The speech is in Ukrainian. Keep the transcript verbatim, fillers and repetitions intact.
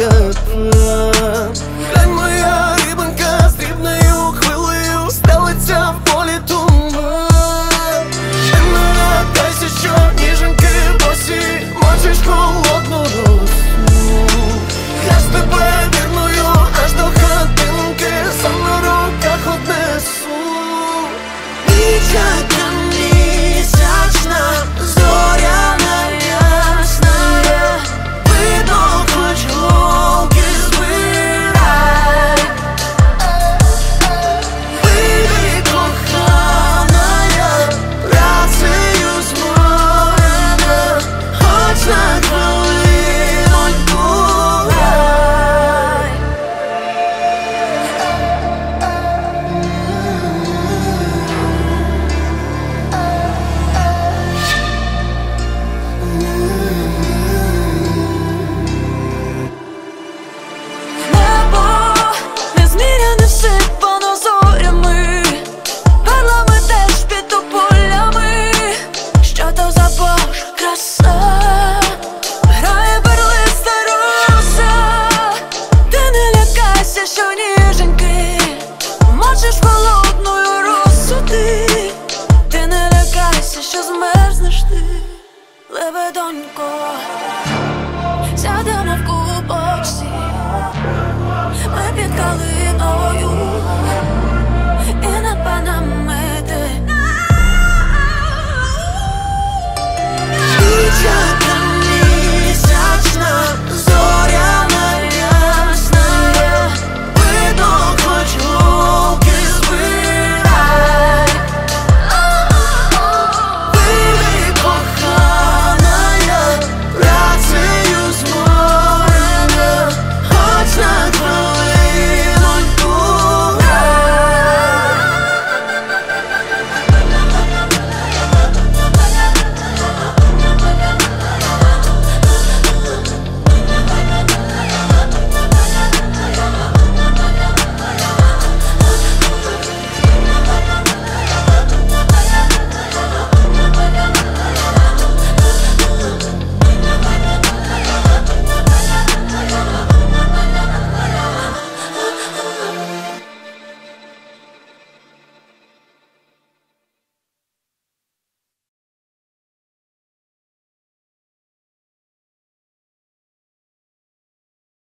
капран. Глянь, моя рибонька з дрібною хвилею стелиться в полі туман. Ще не лякайся, що ніженьки босі мочиш холодну росу. Я ж тебе вірною аж до хатинки сам на руках однесу. Ніч яка місячна, зоряна ясна, видно хоч голки збирай. Вийди, коханая, працею зморена, хоч на хвилиноньку грай. Небо незміряне всипано зорями, перлами теж під тополями. Що то за Божа краса, грає перлиста роса. Ти не лякайся, що ніженьки мочиш холодною росу ти. Ти не лякайся, що змерзнеш ти, лебедонько. Сядемо в кубочці, ми під калиною.